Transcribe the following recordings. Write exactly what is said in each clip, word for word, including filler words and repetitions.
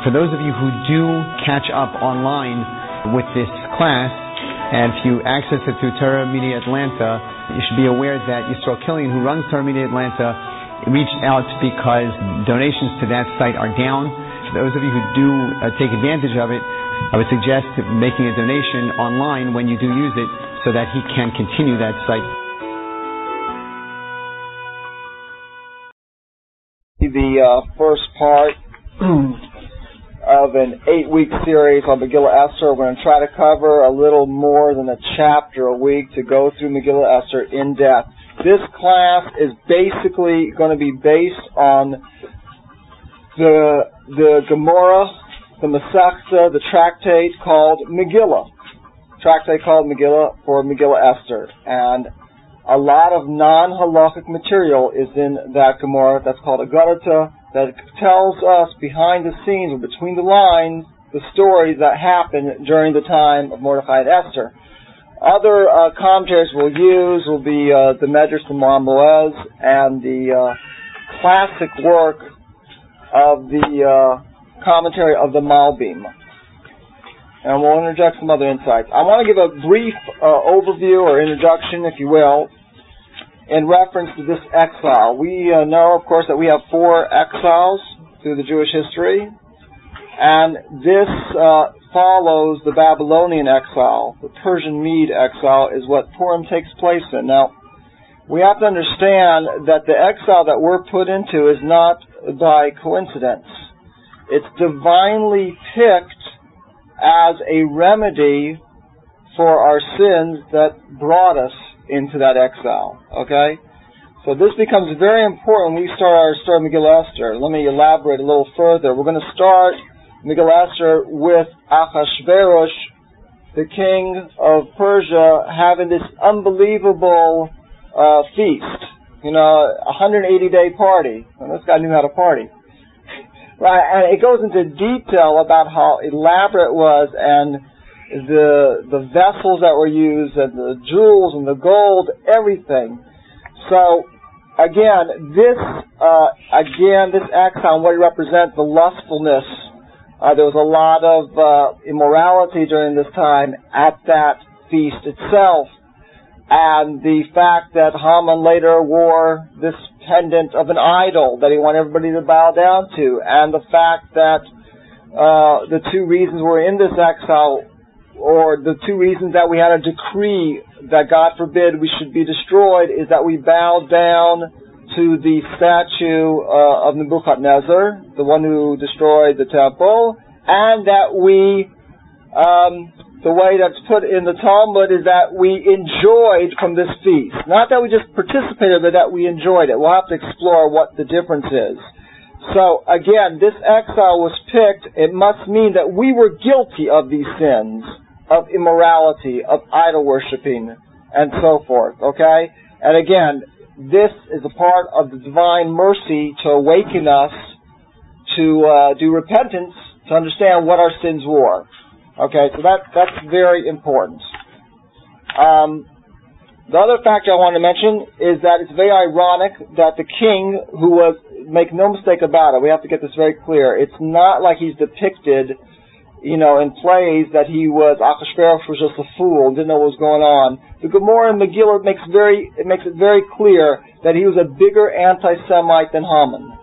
For those of you who do catch up online with this class, and if you access it through Torah Media Atlanta, you should be aware that Yisrael Killian, who runs Torah Media Atlanta, reached out because donations to that site are down. For those of you who do uh, take advantage of it, I would suggest making a donation online when you do use it so that he can continue that site. The uh, first part of an eight-week series on Megillah Esther. We're going to try to cover a little more than a chapter a week to go through Megillah Esther in depth. This class is basically going to be based on the the Gemara, the Masechta, the tractate called Megillah. Tractate called Megillah for Megillah Esther. And a lot of non-halachic material is in that Gemara that's called Agadata, that tells us behind the scenes or between the lines the stories that happened during the time of Mordechai and Esther. Other uh, commentaries we'll use will be uh, the Medrash from Mar Moez and the uh, classic work of the uh, commentary of the Malbim. And we'll interject some other insights. I want to give a brief uh, overview or introduction, if you will, in reference to this exile. We uh, know, of course, that we have four exiles through the Jewish history, and this uh, follows the Babylonian exile. The Persian Mede exile is what Purim takes place in. Now, we have to understand that the exile that we're put into is not by coincidence. It's divinely picked as a remedy for our sins that brought us into that exile. Okay? So this becomes very important when we start our story of Megillah Esther. Let me elaborate a little further. We're going to start Megillah Esther with Achashverosh, the king of Persia, having this unbelievable uh, feast. You know, a one hundred eighty day party. And this guy knew how to party. Right, and it goes into detail about how elaborate it was, and the the vessels that were used, and the jewels, and the gold, everything. So, again, this uh, again this exile, what it represents, the lustfulness. Uh, there was a lot of uh, immorality during this time at that feast itself, and the fact that Haman later wore this pendant of an idol that he wanted everybody to bow down to, and the fact that uh, the two reasons we're in this exile, or the two reasons that we had a decree that God forbid we should be destroyed, is that we bowed down to the statue uh, of Nebuchadnezzar, the one who destroyed the temple, and that we um, the way that's put in the Talmud is that we enjoyed from this feast. Not that we just participated, but that we enjoyed it. We'll have to explore what the difference is. So, again, this exile was picked. It must mean that we were guilty of these sins, of immorality, of idol worshiping, and so forth. Okay? And again, this is a part of the divine mercy to awaken us to uh, do repentance, to understand what our sins were. Okay, so that that's very important. Um, the other factor I want to mention is that it's very ironic that the king, who was, make no mistake about it, we have to get this very clear, it's not like he's depicted, you know, in plays that he was, Achashverosh was just a fool and didn't know what was going on. The Gemara in Megillah makes very, it makes it very clear that he was a bigger anti-Semite than Haman.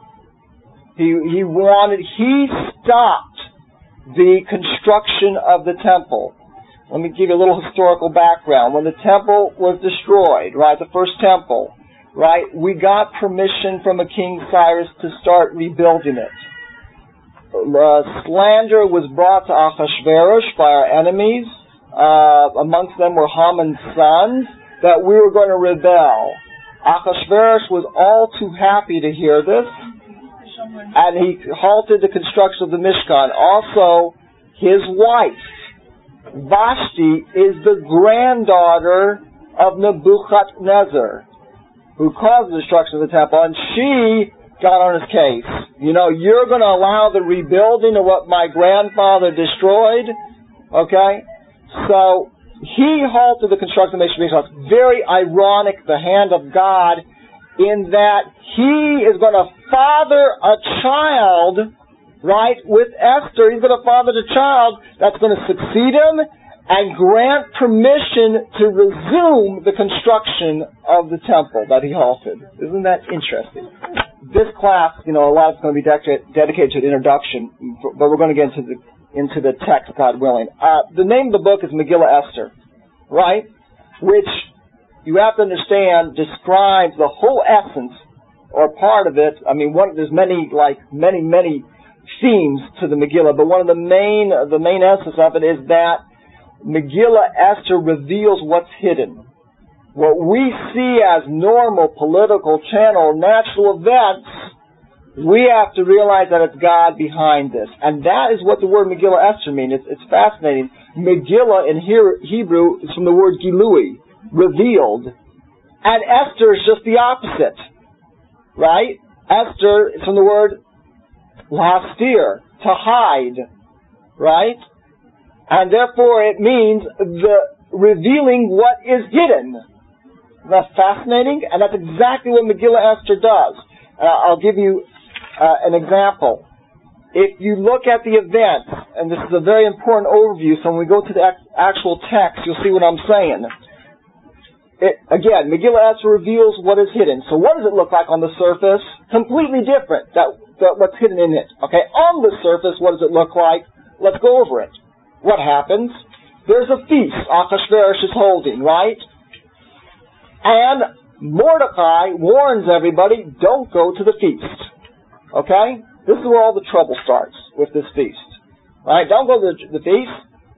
He, he wanted, he stopped the construction of the temple. Let me give you a little historical background. When the temple was destroyed, right, the first temple, right, we got permission from a King Cyrus to start rebuilding it. Uh, slander was brought to Achashverosh by our enemies. Uh, amongst them were Haman's sons, that we were going to rebel. Achashverosh was all too happy to hear this, and he halted the construction of the Mishkan. Also, his wife, Vashti, is the granddaughter of Nebuchadnezzar, who caused the destruction of the temple, and she got on his case. You know, you're going to allow the rebuilding of what my grandfather destroyed? Okay? So, he halted the construction of the Mishkan. Very ironic, the hand of God, in that he is going to father a child right, with Esther, he's going to father the child that's going to succeed him and grant permission to resume the construction of the temple that he halted. Isn't that interesting? This class, you know, a lot of it's going to be dedicated, dedicated to the introduction, but we're going to get into the into the text, God willing. Uh, the name of the book is Megillah Esther, right? Which, you have to understand, describes the whole essence, or part of it. I mean, one, there's many, like, many, many themes to the Megillah, but one of the main, the main essence of it is that Megillah Esther reveals what's hidden. What we see as normal political channel, natural events, we have to realize that it's God behind this. And that is what the word Megillah Esther means. It's, it's fascinating. Megillah in Hebrew is from the word Gilui, revealed. And Esther is just the opposite. Right? Esther is from the word lastir, to hide. Right? And therefore it means the revealing what is hidden. That's fascinating, and that's exactly what Megillah Esther does. Uh, I'll give you uh, an example. If you look at the event, and this is a very important overview, so when we go to the actual text, you'll see what I'm saying. It, again, Megillah Esther reveals what is hidden. So what does it look like on the surface? Completely different that, that what's hidden in it. Okay, on the surface, what does it look like? Let's go over it. What happens? There's a feast Achashverosh is holding, right? And Mordecai warns everybody, don't go to the feast. Okay? This is where all the trouble starts with this feast. Right? Don't go to the, the feast.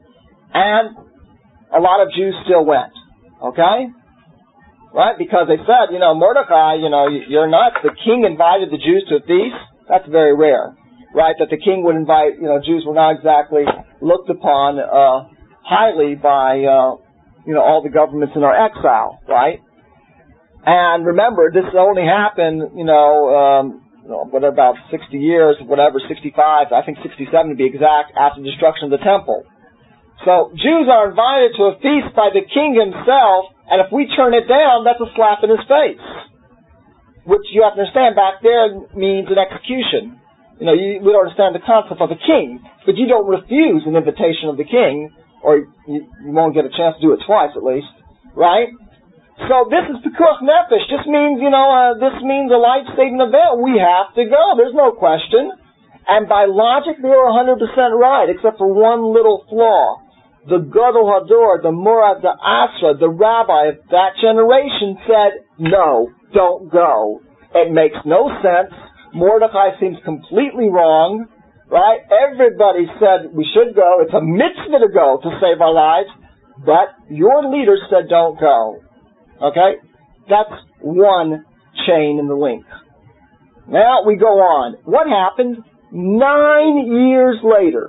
And a lot of Jews still went. Okay? Right? Because they said, you know, Mordecai, you know, you're nuts. The king invited the Jews to a feast. That's very rare. Right? That the king would invite, you know, Jews were not exactly looked upon uh, highly by, uh, you know, all the governments in our exile. Right? And remember, this only happened, you know, um, you know, what about sixty years, whatever, sixty-five, I think sixty-seven to be exact, after the destruction of the temple. So Jews are invited to a feast by the king himself, and if we turn it down, that's a slap in his face. Which you have to understand, back there means an execution. You know, you, we don't understand the concept of a king, but you don't refuse an invitation of the king, or you, you won't get a chance to do it twice at least, right? So this is Pikuach Nefesh. This means, you know, uh, this means a life-saving event. We have to go. There's no question. And by logic, they were one hundred percent right, except for one little flaw. The Gadol Hador, the Murad, the Asra, the rabbi of that generation said, no, don't go. It makes no sense. Mordecai seems completely wrong. Right? Everybody said we should go. It's a mitzvah to go to save our lives. But your leader said don't go. Okay? That's one chain in the link. Now we go on. What happened? Nine years later,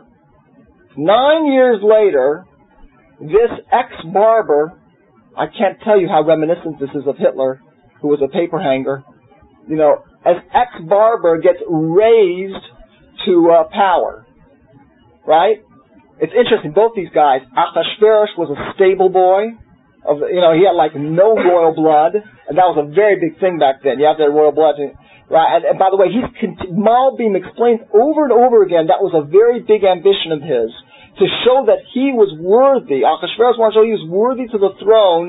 nine years later, this ex-barber, I can't tell you how reminiscent this is of Hitler, who was a paper hanger, you know, as ex-barber gets raised to uh, power. Right? It's interesting, both these guys, Achashverosh was a stable boy. Of, you know, he had like no royal blood, and that was a very big thing back then. You have to have royal blood. To, right? And, and by the way, he's Malbim explains over and over again that was a very big ambition of his, to show that he was worthy. Achashverosh wanted to show he was worthy to the throne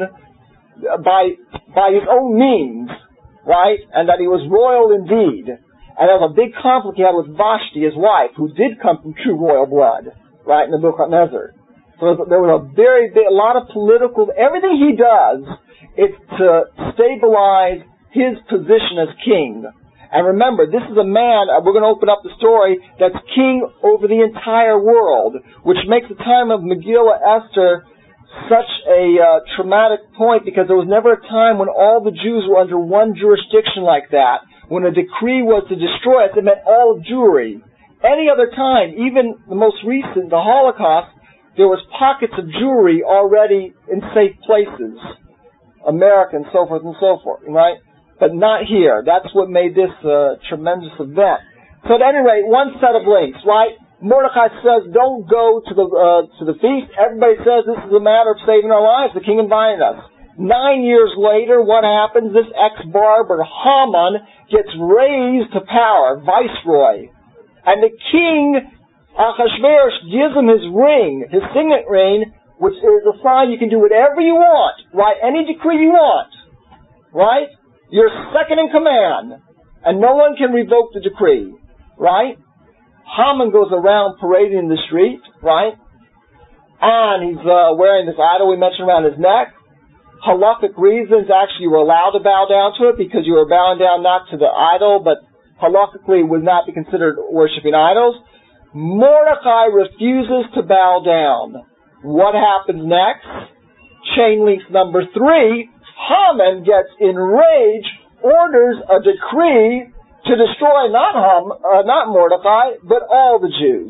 by by his own means, right? And that he was royal indeed. And there was a big conflict he had with Vashti, his wife, who did come from true royal blood, right, in the Nebuchadnezzar. So there was a very big, a lot of political, everything he does is to stabilize his position as king. And remember, this is a man, we're going to open up the story, that's king over the entire world, which makes the time of Megillah Esther such a uh, traumatic point, because there was never a time when all the Jews were under one jurisdiction like that. When a decree was to destroy us, it meant all of Jewry. Any other time, even the most recent, the Holocaust, there was pockets of Jewry already in safe places. America and so forth and so forth, right? But not here. That's what made this a tremendous event. So at any rate, one set of links, right? Mordecai says, don't go to the uh, to the feast. Everybody says this is a matter of saving our lives. The king invited us. Nine years later, what happens? This ex-barber, Haman, gets raised to power, viceroy. And the king, Achashverosh, gives him his ring, his signet ring, which is a sign you can do whatever you want, write any decree you want, right? You're second in command, and no one can revoke the decree, right? Haman goes around parading in the street, right? And he's uh, wearing this idol we mentioned around his neck. Halakhic reasons, actually you were allowed to bow down to it because you were bowing down not to the idol, but halakhically would not be considered worshiping idols. Mordechai refuses to bow down. What happens next? Chain links number three. Haman gets enraged, orders a decree to destroy not Ham, uh, not Mordechai, but all the Jews.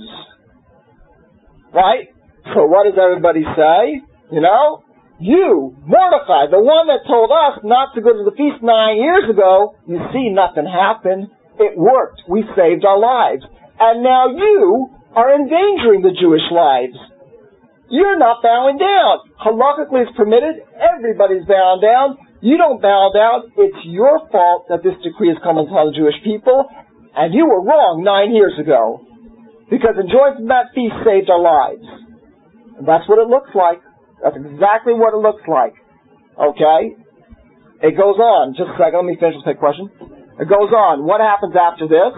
Right? So what does everybody say? You know? You, Mordecai, the one that told us not to go to the feast nine years ago, you see, nothing happened. It worked. We saved our lives. And now you are endangering the Jewish lives. You're not bowing down. Halakhically it's permitted. Everybody's bowing down. You don't bow down. It's your fault that this decree has come upon the Jewish people. And you were wrong nine years ago. Because enjoying from that feast saved our lives. And that's what it looks like. That's exactly what it looks like. Okay? It goes on. Just a second. Let me finish with that question. It goes on. What happens after this?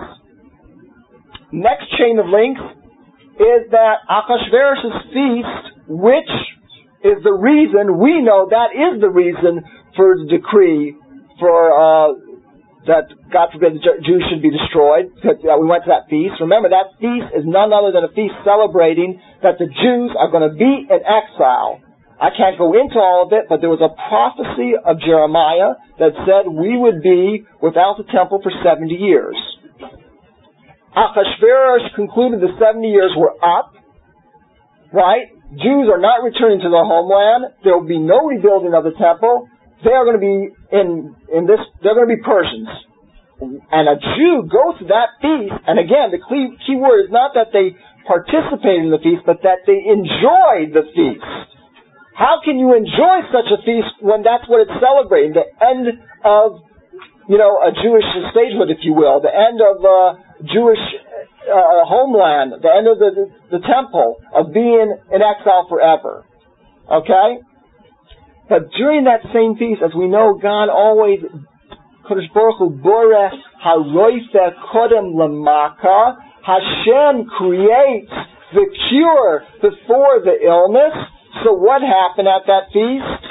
Next chain of links is that Achashverosh's feast, which is the reason, we know that is the reason for the decree for, uh, that, God forbid, the Jews should be destroyed, because uh, we went to that feast. Remember, that feast is none other than a feast celebrating that the Jews are going to be in exile. I can't go into all of it, but there was a prophecy of Jeremiah that said we would be without the temple for seventy years. Achashverosh concluded the seventy years were up, right? Jews are not returning to their homeland. There will be no rebuilding of the temple. They are going to be in, in this, they're going to be Persians. And a Jew goes to that feast, and again, the key, key word is not that they participated in the feast, but that they enjoyed the feast. How can you enjoy such a feast when that's what it's celebrating? The end of, you know, a Jewish statehood, if you will. The end of uh, Jewish uh, homeland. The end of the, the, the temple. Of being in exile forever. Okay? But during that same feast, as we know, God always, Kodesh Baruch Hu boreh haroife kodem lamaka. Hashem creates the cure before the illness. So what happened at that feast?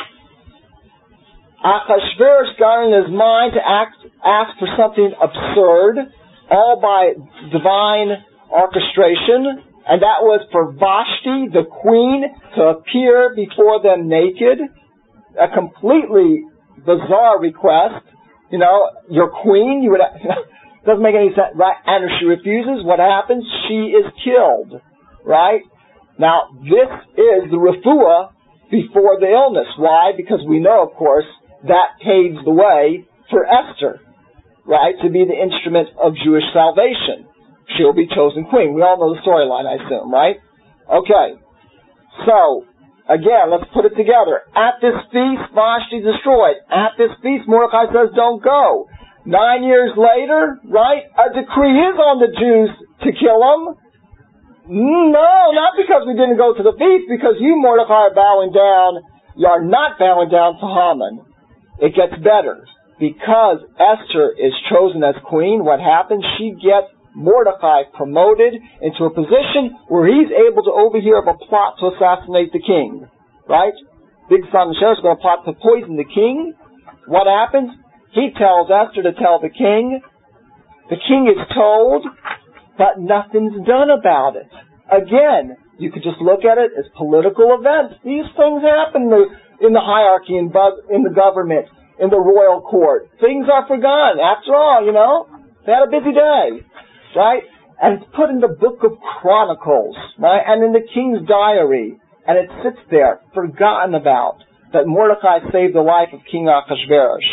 Achashverosh got in his mind to act, ask for something absurd, all by divine orchestration, and that was for Vashti, the queen, to appear before them naked. A completely bizarre request. You know, your queen, you would doesn't make any sense, right? And if she refuses, what happens? She is killed, right? Now, this is the refuah before the illness. Why? Because we know, of course, that paves the way for Esther, right, to be the instrument of Jewish salvation. She'll be chosen queen. We all know the storyline, I assume, right? Okay. So, again, let's put it together. At this feast, Vashti destroyed. At this feast, Mordecai says, don't go. Nine years later, right, a decree is on the Jews to kill them. No, not because we didn't go to the feast, because you, Mordecai, are bowing down. You are not bowing down to Haman. It gets better. Because Esther is chosen as queen, what happens? She gets Mordecai promoted into a position where he's able to overhear of a plot to assassinate the king. Right? Big son Sheriff is going to plot to poison the king. What happens? He tells Esther to tell the king. The king is told, but nothing's done about it. Again, you could just look at it as political events. These things happen in the hierarchy, in the government, in the royal court. Things are forgotten. After all, you know, they had a busy day, right? And it's put in the book of Chronicles, right? And in the king's diary. And it sits there, forgotten about, that Mordecai saved the life of King Achashverosh.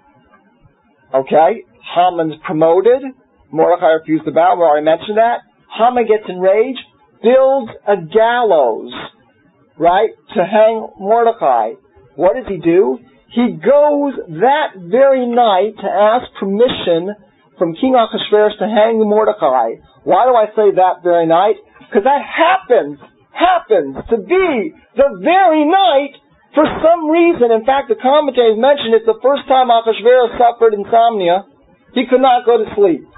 Okay? Haman's promoted. Mordecai refused to bow. We already mentioned that. Haman gets enraged, builds a gallows, right, to hang Mordecai. What does he do? He goes that very night to ask permission from King Ahasuerus to hang Mordecai. Why do I say that very night? Because that happens, happens to be the very night for some reason. In fact, the commentators mention it's the first time Ahasuerus suffered insomnia. He could not go to sleep.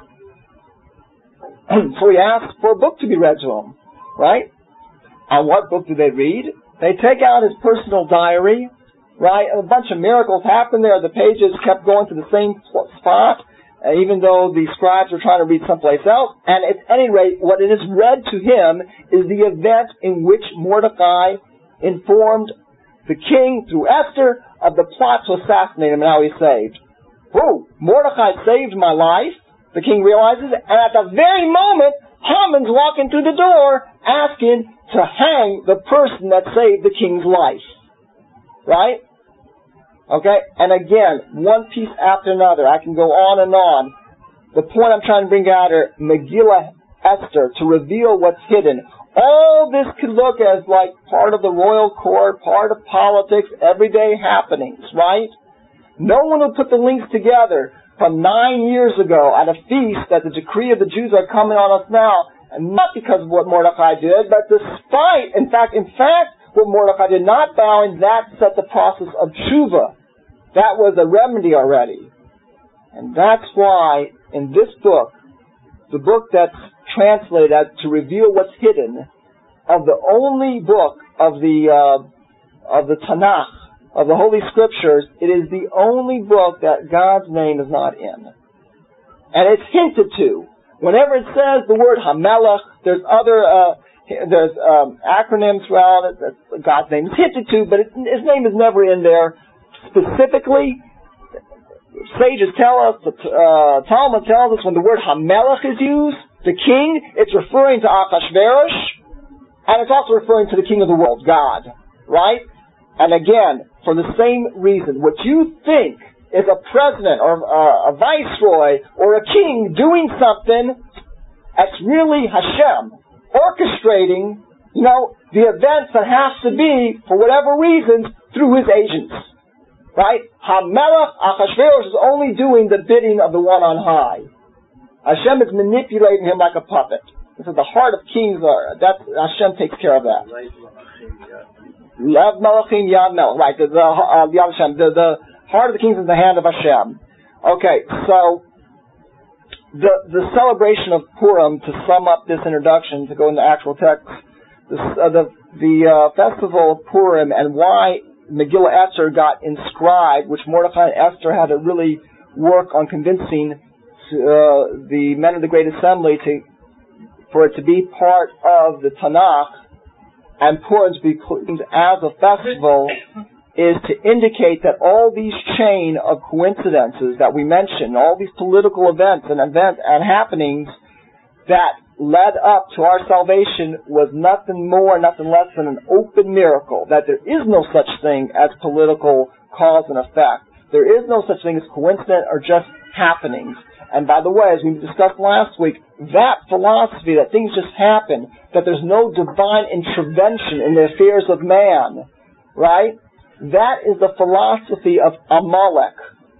So he asked for a book to be read to him, right? And what book do they read? They take out his personal diary, right? And a bunch of miracles happened there. The pages kept going to the same spot, uh, even though the scribes were trying to read someplace else. And at any rate, what it is read to him is the event in which Mordecai informed the king through Esther of the plot to assassinate him and how he's saved. Whoa, Mordecai saved my life, the king realizes, and at the very moment, Haman's walking through the door asking to hang the person that saved the king's life. Right? Okay? And again, one piece after another. I can go on and on. The point I'm trying to bring out here, Megillah Esther, to reveal what's hidden. All this could look as like part of the royal court, part of politics, everyday happenings, right? No one will put the links together from nine years ago at a feast that the decree of the Jews are coming on us now, and not because of what Mordecai did, but despite, in fact, in fact, what Mordecai did not bow, and that set the process of tshuva. That was a remedy already. And that's why, in this book, the book that's translated as to reveal what's hidden, of the only book of the uh, of the Tanakh, of the Holy Scriptures, it is the only book that God's name is not in. And it's hinted to. Whenever it says the word Hamelech, there's other, uh, there's um, acronyms throughout it that God's name is hinted to, but it, his name is never in there specifically. Sages tell us, the uh, Talmud tells us when the word Hamelech is used, the king, it's referring to Ahasuerus, and it's also referring to the king of the world, God. Right? And again, for the same reason, what you think is a president or uh, a viceroy or a king doing something, that's really Hashem orchestrating, you know, the events that have to be, for whatever reasons, through his agents. Right? Hamelech, Ahasuerus is only doing the bidding of the one on high. Hashem is manipulating him like a puppet. This is the heart of kings. Are that Hashem takes care of that. Lev Melachim Yad Melech. Right, the, the, uh, the, Hashem, the, the heart of the kings is in the hand of Hashem. Okay, so the the celebration of Purim, to sum up this introduction, to go into the actual text, this, uh, the the uh, festival of Purim and why Megillah Esther got inscribed, which Mordecai and Esther had to really work on convincing uh, the men of the Great Assembly to for it to be part of the Tanakh, and Purim to be claimed as a festival, is to indicate that all these chain of coincidences that we mentioned, all these political events and events and happenings that led up to our salvation was nothing more, nothing less than an open miracle, that there is no such thing as political cause and effect. There is no such thing as coincidence or just happenings. And by the way, as we discussed last week, that philosophy that things just happen, that there's no divine intervention in the affairs of man, right? That is the philosophy of Amalek,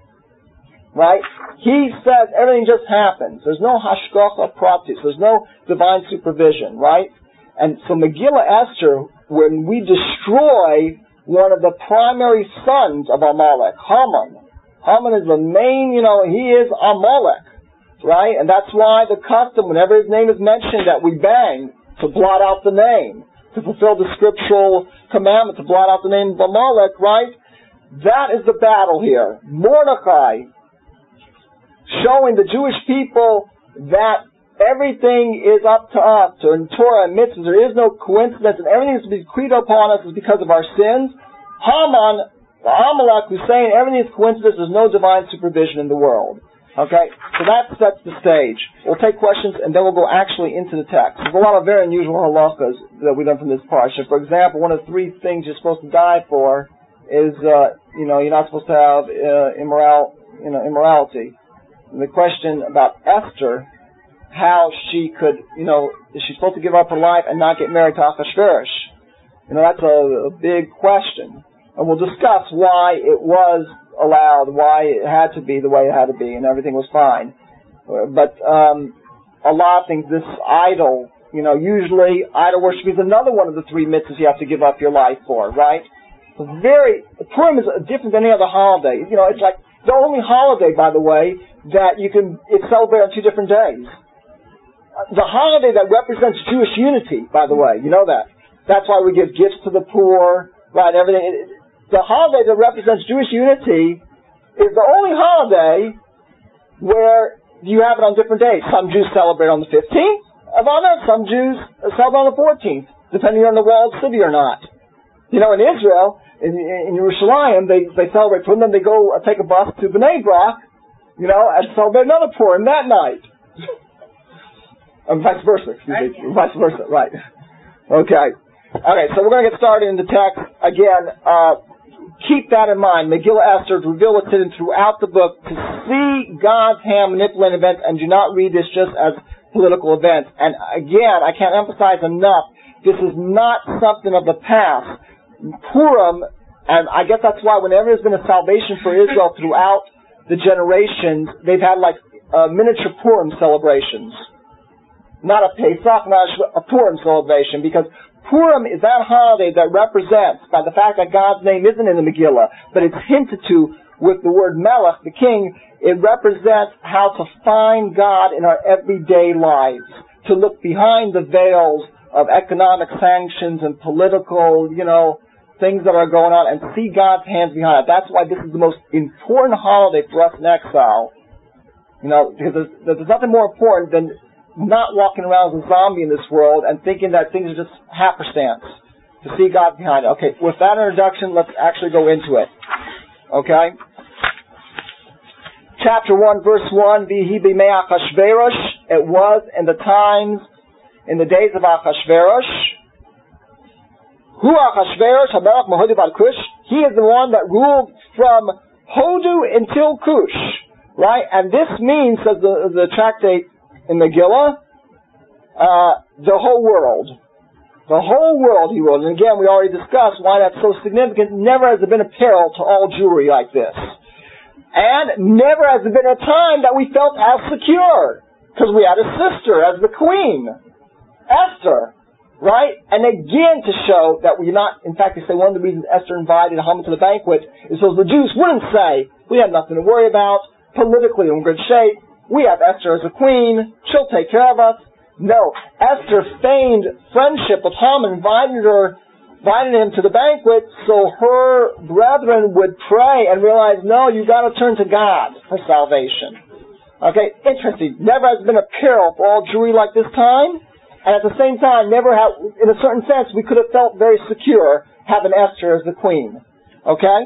right? He says everything just happens. There's no hashgacha pratis. There's no divine supervision, right? And so Megillah Esther, when we destroy one of the primary sons of Amalek, Haman, Haman is the main, you know, he is Amalek, right? And that's why the custom, whenever his name is mentioned, that we bang to blot out the name, to fulfill the scriptural commandment, to blot out the name of Amalek, right? That is the battle here. Mordecai, showing the Jewish people that everything is up to us, to in Torah and mitzvahs, there is no coincidence, and everything is to be decreed upon us is because of our sins. Haman, the Amalek, who's saying everything is coincidence, there's no divine supervision in the world. Okay? So that sets the stage. We'll take questions and then we'll go actually into the text. There's a lot of very unusual halachas that we learn from this parsha. For example, one of the three things you're supposed to die for is, uh, you know, you're not supposed to have uh, immoral, you know, immorality. And the question about Esther, how she could, you know, is she supposed to give up her life and not get married to Ahasuerus? You know, that's a, a big question. And we'll discuss why it was allowed, why it had to be the way it had to be, and everything was fine. But um, a lot of things, this idol, you know, usually idol worship is another one of the three mitzvahs you have to give up your life for, right? It's very, Purim is different than any other holiday. You know, it's like the only holiday, by the way, that you can, it's celebrated on two different days. The holiday that represents Jewish unity, by the way, you know that. That's why we give gifts to the poor, right, everything. The holiday that represents Jewish unity is the only holiday where you have it on different days. Some Jews celebrate on the fifteenth of Adar, some Jews celebrate on the fourteenth, depending on the walled city or not. You know, in Israel, in, in Yerushalayim, they, they celebrate Purim, then they go uh, take a bus to Bnei Brak, you know, and celebrate another Purim that night. And vice versa, excuse me. Vice versa, right. Okay. Okay, so we're going to get started in the text. Again, uh, keep that in mind. Megillah Esther is revealed within throughout the book to see God's hand manipulating events, and do not read this just as political events. And again, I can't emphasize enough, this is not something of the past. Purim, and I guess that's why whenever there's been a salvation for Israel throughout the generations, they've had like uh, miniature Purim celebrations. Not a Pesach, not a Purim celebration, because Purim is that holiday that represents, by the fact that God's name isn't in the Megillah, but it's hinted to with the word Melech, the king, it represents how to find God in our everyday lives, to look behind the veils of economic sanctions and political, you know, things that are going on, and see God's hands behind it. That's why this is the most important holiday for us in exile. You know, because there's, there's nothing more important than not walking around as a zombie in this world and thinking that things are just happenstance. To see God behind it. Okay, with that introduction, let's actually go into it. Okay? Chapter one, verse one, Vihi b'mei Achashverosh. It was in the times, in the days of Achashverosh. Hu Achashverosh hamelech Hodu bar Kush. He is the one that ruled from Hodu until Kush. Right? And this means, says the, the tractate in Megillah, uh, the whole world. The whole world he ruled. And again, we already discussed why that's so significant. Never has there been a peril to all Jewry like this. And never has there been a time that we felt as secure. Because we had a sister as the queen. Esther. Right? And again, to show that we're not, in fact, they say one of the reasons Esther invited Haman to the banquet is so the Jews wouldn't say, we have nothing to worry about, politically we're in good shape, we have Esther as a queen, she'll take care of us. No, Esther feigned friendship with Haman, invited her, invited him to the banquet so her brethren would pray and realize, no, you've got to turn to God for salvation. Okay, interesting. Never has been a peril for all Jewry like this time, and at the same time, never have, in a certain sense, we could have felt very secure having Esther as the queen. Okay?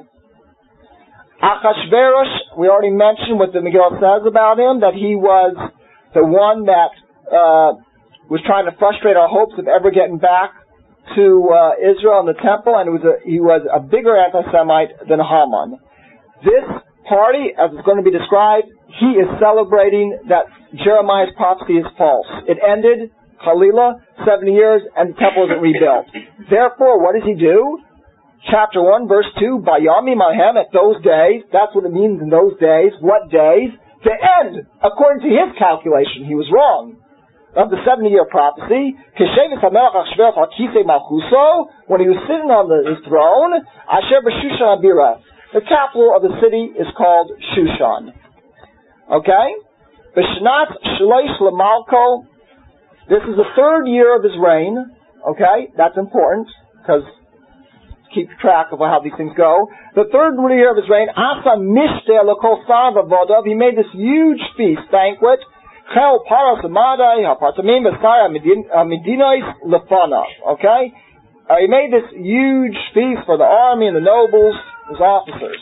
Achashverosh, we already mentioned what the Megillah says about him, that he was the one that uh, was trying to frustrate our hopes of ever getting back to uh, Israel and the temple, and it was a, he was a bigger anti-Semite than Haman. This party, as it's going to be described, he is celebrating that Jeremiah's prophecy is false. It ended, Chalilah, seventy years, and the temple isn't rebuilt. Therefore, what does he do? Chapter one, verse two, Bayami Mahem, at those days, that's what it means in those days. What days? To end, according to his calculation, he was wrong. Of the seventy-year prophecy, Keshevis HaMelech Achashverosh al Kisei Malchuso, when he was sitting on the, his throne, Asher b'Shushan Abira. The capital of the city is called Shushan. Okay? B'Shnat Shlosh L'Malko, this is the third year of his reign. Okay? That's important, because keep track of how these things go. The third year of his reign, Asa Mishteh L'Kol Sarav Avodav, he made this huge feast, banquet, Chel Paras Amadai, HaPartamim B'Sar HaMedinois Lefanav, okay? Uh, he made this huge feast for the army and the nobles, his officers.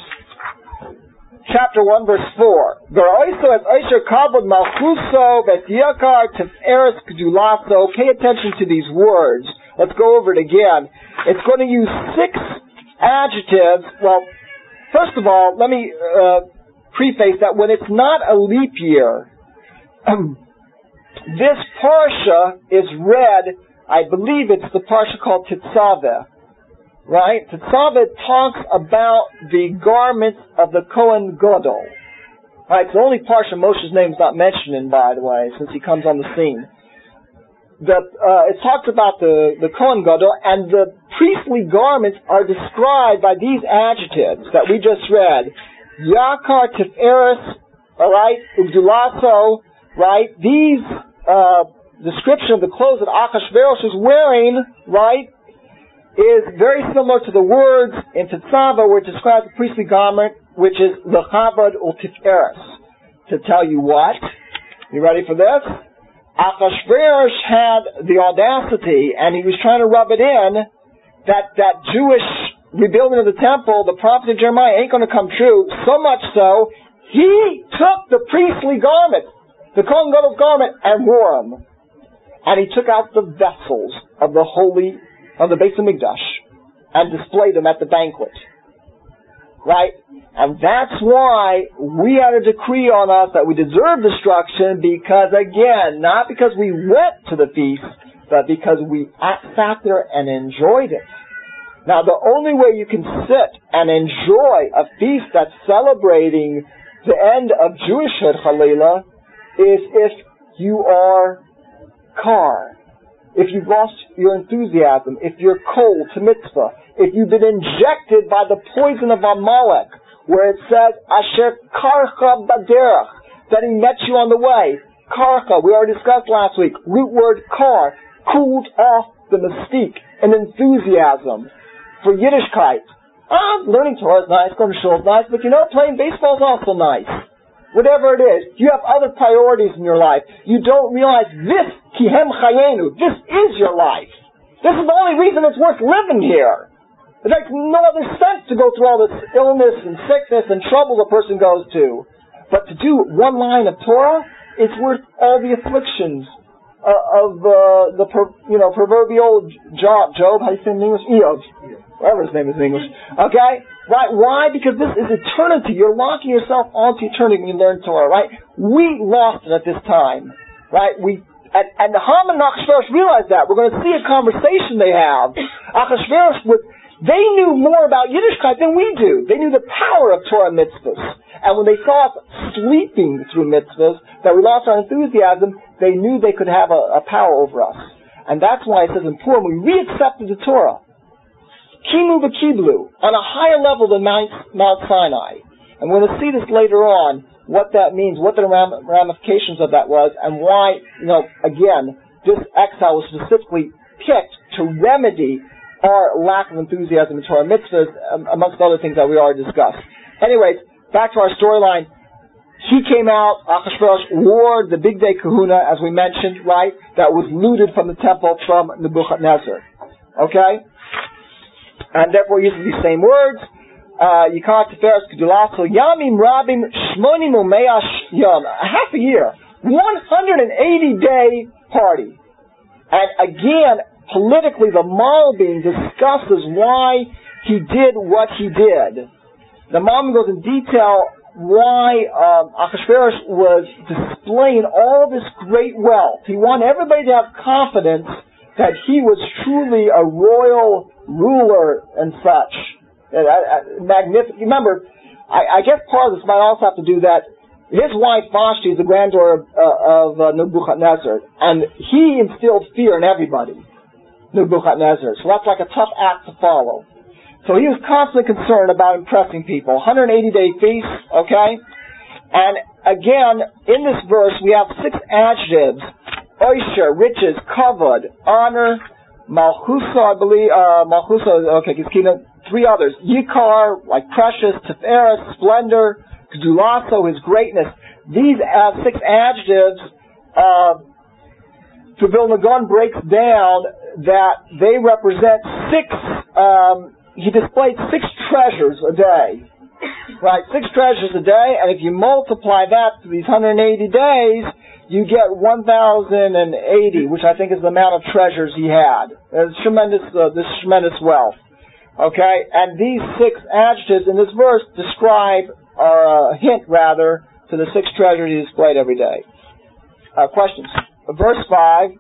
Chapter one, verse four. V'roiso et Oisher Kavod Malchuso V'Yakar Tiferes Gedulaso. Pay attention to these words. Let's go over it again. It's going to use six adjectives. Well, first of all, let me uh, preface that when it's not a leap year, um, this parsha is read, I believe it's the parsha called Tetzaveh. Right? Tetzaveh talks about the garments of the Kohen Gadol. Right, it's the only Parsha Moshe's name is not mentioned in, by the way, since he comes on the scene. The, uh, it talks about the, the Kohen Gadol, and the priestly garments are described by these adjectives that we just read. Yakar Tiferes, alright, Ugdulaso, right, these, uh, description of the clothes that Achashverosh is wearing, right, is very similar to the words in Tetzava where it describes the priestly garment, which is Lechavod or Tiferes. To tell you what, you ready for this? Achashverosh had the audacity, and he was trying to rub it in, that that Jewish rebuilding of the temple, the prophet of Jeremiah, ain't going to come true. So much so, he took the priestly garment, the Kohen Gadol's garment, and wore them. And he took out the vessels of the holy, of the Beis HaMikdash, and displayed them at the banquet. Right? And that's why we had a decree on us that we deserve destruction, because again, not because we went to the feast, but because we sat there and enjoyed it. Now the only way you can sit and enjoy a feast that's celebrating the end of Jewishhood, Chalila, is if you are kar, if you've lost your enthusiasm, if you're cold to mitzvah, if you've been injected by the poison of Amalek, where it says, Asher karcha baderach, that he met you on the way. Karcha, we already discussed last week, root word kar, cooled off the mystique and enthusiasm for Yiddishkeit. Ah, learning Torah is nice, going to shul is nice, but you know, playing baseball is also nice. Whatever it is, you have other priorities in your life. You don't realize this, kihem chayenu, this is your life. This is the only reason it's worth living here. It makes no other sense to go through all this illness and sickness and trouble a person goes to. But to do one line of Torah, it's worth all the afflictions uh, of uh, the per, you know proverbial Job. Job, how do you say it in English? Eov. Whatever his name is in English. Okay? Right? Why? Because this is eternity. You're locking yourself onto eternity when you learn Torah, right? We lost it at this time. Right? We And, and the Haman and Achashverosh realized that. We're going to see a conversation they have. Achashverosh was, they knew more about Yiddishkeit than we do. They knew the power of Torah mitzvahs. And when they saw us sleeping through mitzvahs, that we lost our enthusiasm, they knew they could have a, a power over us. And that's why it says in Purim, we re-accepted the Torah. Kimu v'kiblu, on a higher level than Mount, Mount Sinai. And we're going to see this later on, what that means, what the ramifications of that was, and why, you know, again, this exile was specifically picked to remedy our lack of enthusiasm in Torah mitzvahs, um, amongst other things that we already discussed. Anyways, back to our storyline. He came out, Achashverosh wore the big day kahuna, as we mentioned, right, that was looted from the temple from Nebuchadnezzar. Okay? And therefore uses these same words. Yikar Tiferes Kedulaso Yamim Rabim Shmonim Umeyash Yom. A half a year. one hundred eighty day party. And again, politically, the Malbim discusses why he did what he did. The Malbim goes in detail why um, Achashverosh was displaying all this great wealth. He wanted everybody to have confidence that he was truly a royal ruler and such. Uh, uh, magnificent. Remember, I, I guess part of this might also have to do that his wife Vashti is the granddaughter uh, of uh, Nebuchadnezzar, and he instilled fear in everybody, Nebuchadnezzar. So that's like a tough act to follow. So he was constantly concerned about impressing people. one hundred eighty day feast, okay? And again, in this verse, we have six adjectives: oisher, riches, kavod, honor, malchusa, I believe, uh, malchusa, okay, Kiskina, three others: yikar, like precious, tiferes, splendor, gdulaso, his greatness. These uh, six adjectives, uh, the Vilna Gaon breaks down that they represent six, um, he displayed six treasures a day. Right, six treasures a day, and if you multiply that to these one hundred eighty days, you get one thousand eighty, which I think is the amount of treasures he had. It's tremendous, uh, this tremendous wealth. Okay, and these six adjectives in this verse describe, or uh, hint rather, to the six treasures he displayed every day. Uh, questions? Verse five.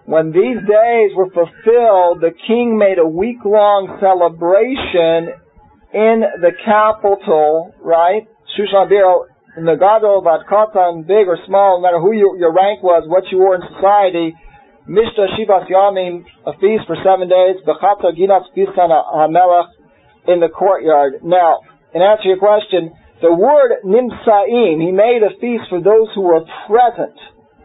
when these days were fulfilled, the king made a week-long celebration in the capital, right? Shushan Bir, in the Gadol, Vat big or small, no matter who you, your rank was, what you were in society, Mishta Shivas Yamim, a feast for seven days, Bechata Ginat Pisan HaMelech, in the courtyard. Now, in answer to your question, the word Nimsa'im, he made a feast for those who were present.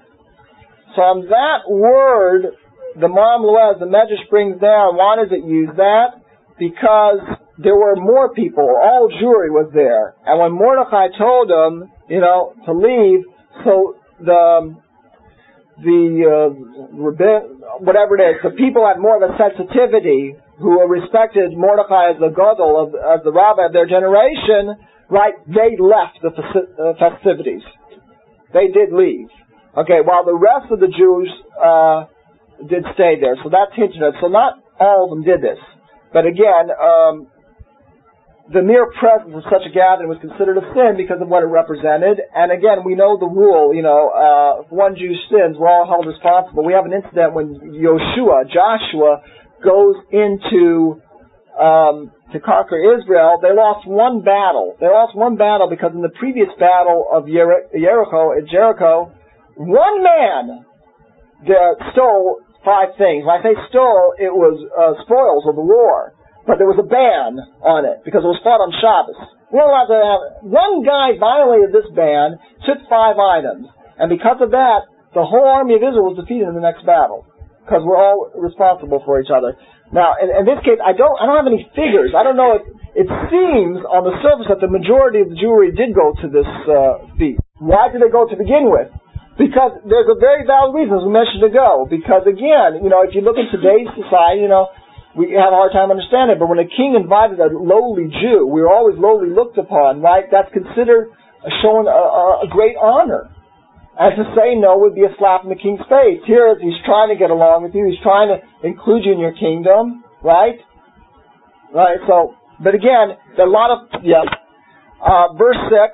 So on that word, the Maram Luez, the Medrash brings down, why does it use that? Because there were more people, all Jewry was there. And when Mordechai told them, you know, to leave, so the, the, uh, whatever it is, the people had more of a sensitivity who respected Mordechai as the Gadol, of, as the rabbi of their generation, right, they left the festivities. They did leave. Okay, while the rest of the Jews, uh, did stay there. So that's hinted at. So not all of them did this. But again, um, the mere presence of such a gathering was considered a sin because of what it represented. And again, we know the rule, you know, uh, if one Jew sins, we're all held responsible. We have an incident when Yoshua, Joshua, goes into, um, to conquer Israel. They lost one battle. They lost one battle because in the previous battle of Jer- Jericho, at Jericho, one man uh, stole five things. When I say stole, it was uh, spoils of the war. But there was a ban on it because it was fought on Shabbos. We weren't allowed to have, one guy violated this ban, took five items, and because of that, the whole army of Israel was defeated in the next battle because we're all responsible for each other. Now, in, in this case, I don't, I don't have any figures. I don't know if it seems on the surface that the majority of the Jewry did go to this uh, feast. Why did they go to begin with? Because there's a very valid reason, as we mentioned ago. Because again, you know, if you look at today's society, you know, we have a hard time understanding it, but when a king invited a lowly Jew, we were always lowly looked upon, right? That's considered showing a, a great honor. And to say no would be a slap in the king's face. Here, he's trying to get along with you, he's trying to include you in your kingdom, right? Right, so, but again, there are a lot of, yeah. Uh, verse six,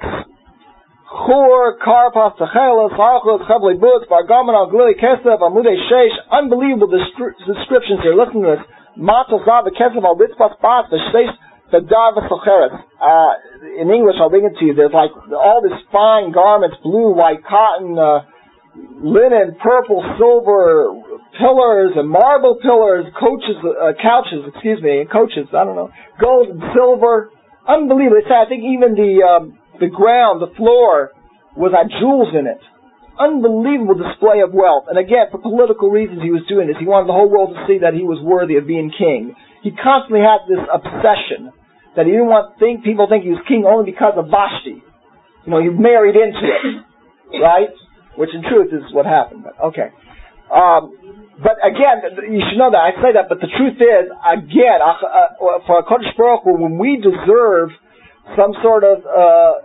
Chur, Karpas, Techeles, Harchos, Chavlei Butz, Bargaman, Al-Glili, Kesef, Amudei Sheish, unbelievable descri- descriptions here. Listen to this. Matzos Zav, Kesef, Al-Ritzpas, Bas, V'Sheish, V'Dar, V'Socheres. Uh, in English, I'll bring it to you. There's like all these fine garments, blue, white cotton, uh, linen, purple, silver, pillars, and marble pillars, coaches, uh, couches, excuse me, coaches, I don't know, gold and silver. Unbelievable. It's, I think even the, um, the ground, the floor, was had jewels in it. Unbelievable display of wealth. And again, for political reasons he was doing this. He wanted the whole world to see that he was worthy of being king. He constantly had this obsession that he didn't want think, people think he was king only because of Vashti. You know, he married into it. Right? Which in truth is what happened. But okay. Um, but again, you should know that. I say that, but the truth is, again, uh, for HaKadosh Baruch Hu, when we deserve some sort of uh,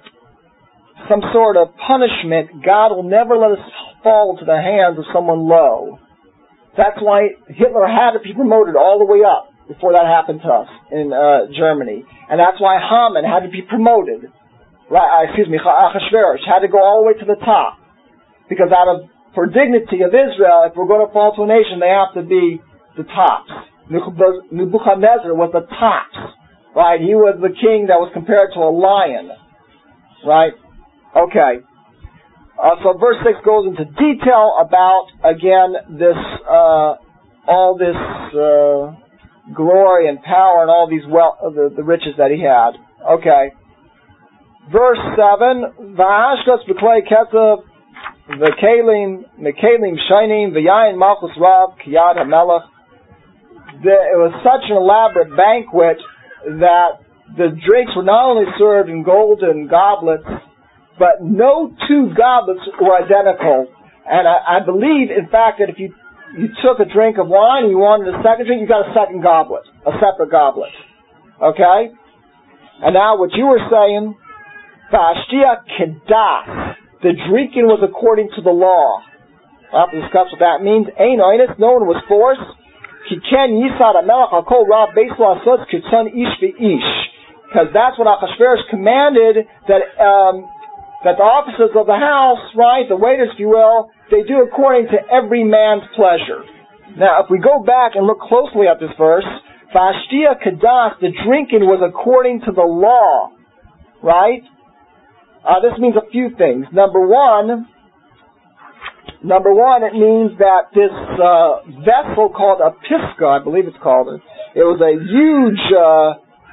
some sort of punishment, God will never let us fall into the hands of someone low. That's why Hitler had to be promoted all the way up before that happened to us in uh, Germany. And that's why Haman had to be promoted. Right, uh, excuse me, Achashverosh had to go all the way to the top. Because out of, for dignity of Israel, if we're going to fall to a nation, they have to be the tops. Nebuchadnezzar was the tops. Right, he was the king that was compared to a lion. Right? Okay. Uh, so verse six goes into detail about, again, this, uh, all this, uh, glory and power and all these well, uh, the, the riches that he had. Okay. Verse seven, V'hashkas b'klei kesav, v'kelim, v'kelim shining, v'yayin malchus rav, kiyad hamelech. It was such an elaborate banquet that the drinks were not only served in golden goblets, but no two goblets were identical. And I, I believe, in fact, that if you, you took a drink of wine and you wanted a second drink, you got a second goblet, a separate goblet. Okay? And now what you were saying, Vashtia kedah, the drinking was according to the law. I'll have to discuss what that means. Einoinus, no one was forced. Kiken yisad hamelech hakol rav beislo asos kitzon ish v'ish. Because that's what Achashverosh commanded, that um, that the officers of the house, right, the waiters, if you will, they do according to every man's pleasure. Now, if we go back and look closely at this verse, Vashtia Kadas, the drinking was according to the law, right? Uh, this means a few things. Number one, number one, it means that this uh, vessel called a pisgah, I believe it's called it, it was a huge, uh,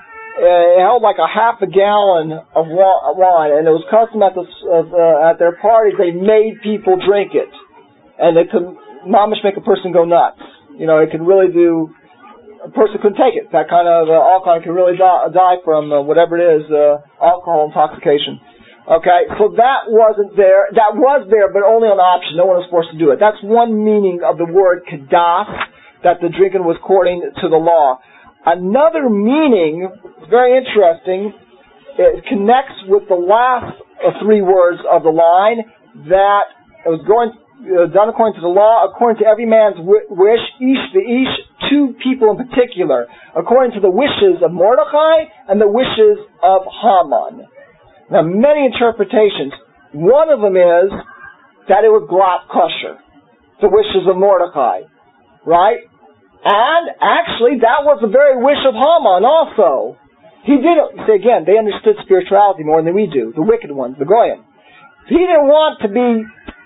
it held like a half a gallon of wine, and it was custom at, the, uh, at their parties, they made people drink it. And it could, mamish, make a person go nuts. You know, it could really do, a person couldn't take it. That kind of uh, alcohol can really die, die from uh, whatever it is, uh, alcohol intoxication. Okay, so that wasn't there. That was there, but only on option. No one was forced to do it. That's one meaning of the word kadas, that the drinking was according to the law. Another meaning, very interesting, it connects with the last uh, three words of the line, that it was going uh, done according to the law, according to every man's w- wish, ish the ish, two people in particular, according to the wishes of Mordechai and the wishes of Haman. Now, many interpretations. One of them is that it was glat kosher, the wishes of Mordechai, right? And actually, that was the very wish of Haman also. He didn't, see again, they understood spirituality more than we do, the wicked ones, the Goyim. He didn't want to be,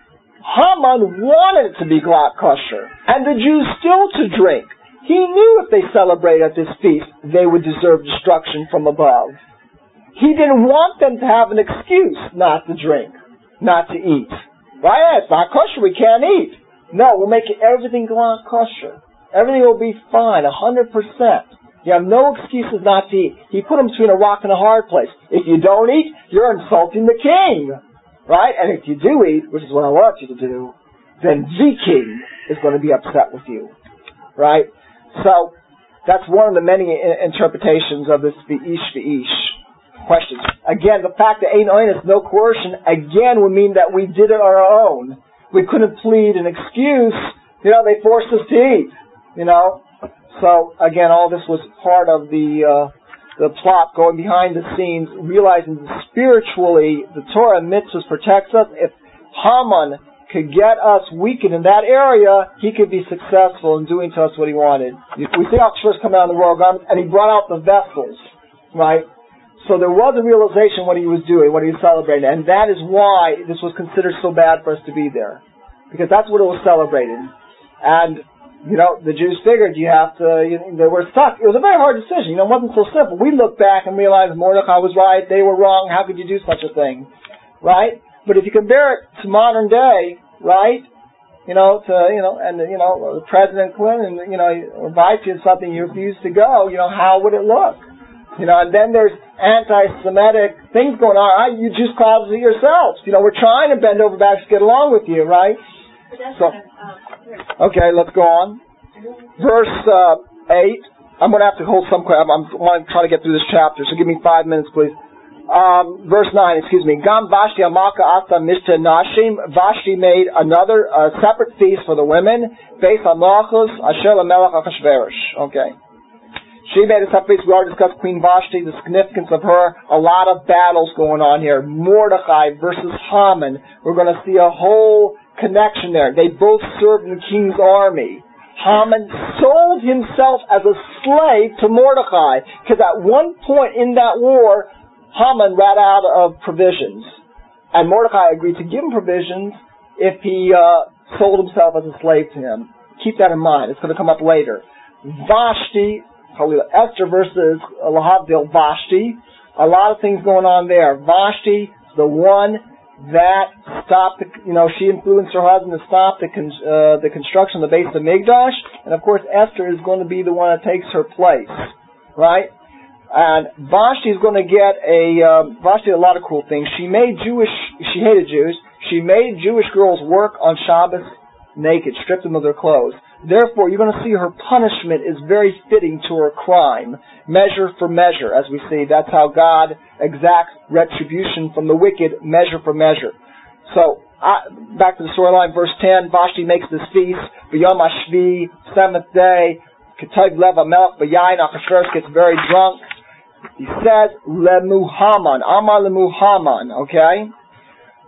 Haman wanted it to be glat kosher, and the Jews still to drink. He knew if they celebrated at this feast, they would deserve destruction from above. He didn't want them to have an excuse not to drink, not to eat. Right? It's not kosher, we can't eat. No, we'll make everything glat kosher. Everything will be fine, a hundred percent. You have no excuses not to eat. He put them between a rock and a hard place. If you don't eat, you're insulting the king. Right? And if you do eat, which is what I want you to do, then the king is going to be upset with you. Right? So, that's one of the many interpretations of this V'ish V'ish questions. Again, the fact that Ein Oinus, no coercion, again would mean that we did it on our own. We couldn't plead an excuse. You know, they forced us to eat. You know, so again, all this was part of the uh, the plot, going behind the scenes, realizing that spiritually the Torah mitzvahs protects us. If Haman could get us weakened in that area, he could be successful in doing to us what he wanted. We see Achashverosh come out in the royal garments, and he brought out the vessels, right? So there was a realization what he was doing, what he was celebrating, and that is why this was considered so bad for us to be there, because that's what it was celebrating. And you know, the Jews figured you have to, you know, they were stuck. It was a very hard decision. You know, it wasn't so simple. We look back and realize Mordechai was right, they were wrong, how could you do such a thing? Right? But if you compare it to modern day, right, you know, to, you know, and, you know, President Clinton, you know, invites you to something you refuse to go, you know, how would it look? You know, and then there's anti-Semitic things going on. You just caused it yourselves. You know, we're trying to bend over backwards to get along with you, right? So, okay, let's go on. Verse uh, eight. I'm going to have to hold some. I'm, I'm want to try to get through this chapter, so give me five minutes, please. Um, verse nine. Excuse me. Gam Vashti Amaka Asa Mishta Nashim. Vashti made another uh, separate feast for the women based on Malchus Asher LaMelech Achashverosh. Okay. She made a separate feast. We already discussed Queen Vashti, the significance of her. A lot of battles going on here. Mordechai versus Haman. We're going to see a whole connection there. They both served in the king's army. Haman sold himself as a slave to Mordechai, because at one point in that war, Haman ran out of provisions. And Mordechai agreed to give him provisions if he uh, sold himself as a slave to him. Keep that in mind. It's going to come up later. Vashti, Esther versus Lahavdil Vashti. A lot of things going on there. Vashti, the one that stopped, the, you know, she influenced her husband to stop the con- uh, the construction of the base of Mikdash, and of course Esther is going to be the one that takes her place, right? And Vashti is going to get a uh, Vashti did a lot of cool things. She made Jewish, she hated Jews. She made Jewish girls work on Shabbos naked, stripped them of their clothes. Therefore, you're going to see her punishment is very fitting to her crime. Measure for measure, as we see. That's how God exacts retribution from the wicked, measure for measure. So, uh, back to the storyline, verse ten, Vashti makes this feast, B'yom HaShvi, seventh day, Ketayv Lev HaMelech B'yayin, Achashverosh gets very drunk. He says, Lemuhaman, Amar Lemuhaman, okay?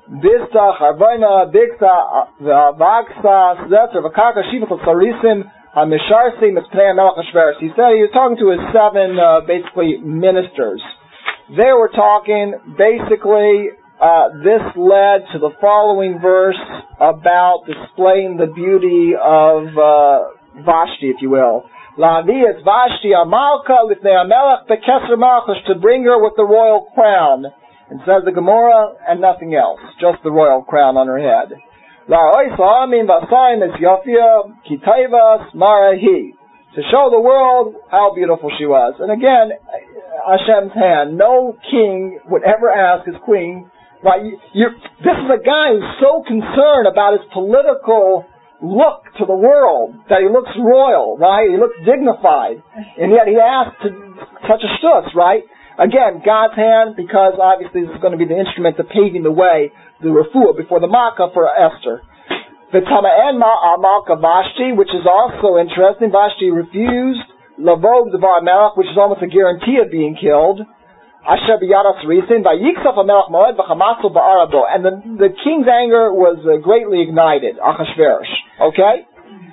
Bista, Charvaina, Bikta, Vagsa, Zetzer, Vakaka, Shivot, Sarisim, Misharsi, Mitzpnei Melech Ashveris. He said he was talking to his seven, uh, basically, ministers. They were talking, basically, uh, this led to the following verse about displaying the beauty of uh, Vashti, if you will. La'aviyat Vashti Amalka Lifnei Hamelech Bekeser Malchus, to bring her with the royal crown. And says the Gemara, and nothing else, just the royal crown on her head. La'oisa Vasaim Es Yofia Kitayvas Marahi, to show the world how beautiful she was. And again, Hashem's hand. No king would ever ask his queen, right? You're, this is a guy who's so concerned about his political look to the world that he looks royal, right? He looks dignified, and yet he asked to such a shtus, right? Again, God's hand, because obviously this is going to be the instrument of paving the way, the refuah before the Makkah for Esther. The Tama'en Malka Vashti, which is also interesting. Vashti refused Lavog Devar Melech, which is almost a guarantee of being killed. Asher Biyadas Risin, Vayiksaf Melech Moed V'chamasu Ba'arabo, and the, the king's anger was uh, greatly ignited. Achashverosh. Okay?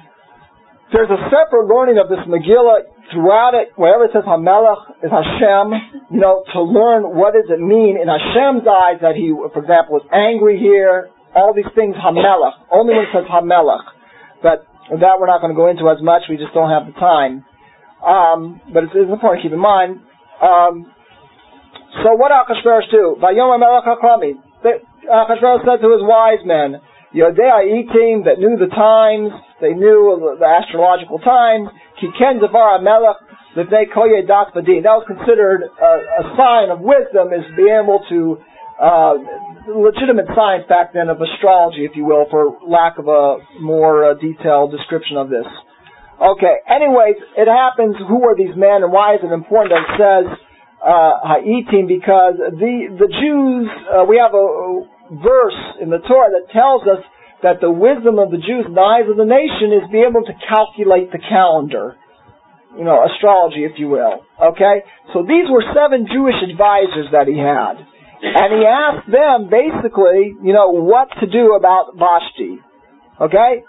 There's a separate learning of this Megillah throughout it. Wherever it says Hamelech is Hashem, you know, to learn what does it mean in Hashem's eyes that he, for example, is angry here. All these things Hamelech. Only when it says Hamelech. But that we're not going to go into as much. We just don't have the time. Um, but it's, it's important to keep in mind. Um, so what Achashverosh do? Vayom Hamelech HaKrami. Achashverosh said to his wise men, Yodei Itim, that knew the times, they knew the astrological times, Kiken Devar HaMelech, that they koye das vadin. That was considered a, a sign of wisdom, is being able to, uh, legitimate science back then of astrology, if you will, for lack of a more uh, detailed description of this. Okay, anyways, it happens, who are these men and why is it important that it says Ha'itim? Because the, the Jews, uh, we have a, a verse in the Torah that tells us that the wisdom of the Jews in the eyes of the nation is be able to calculate the calendar. You know, astrology, if you will. Okay? So these were seven Jewish advisors that he had. And he asked them, basically, you know, what to do about Vashti. Okay?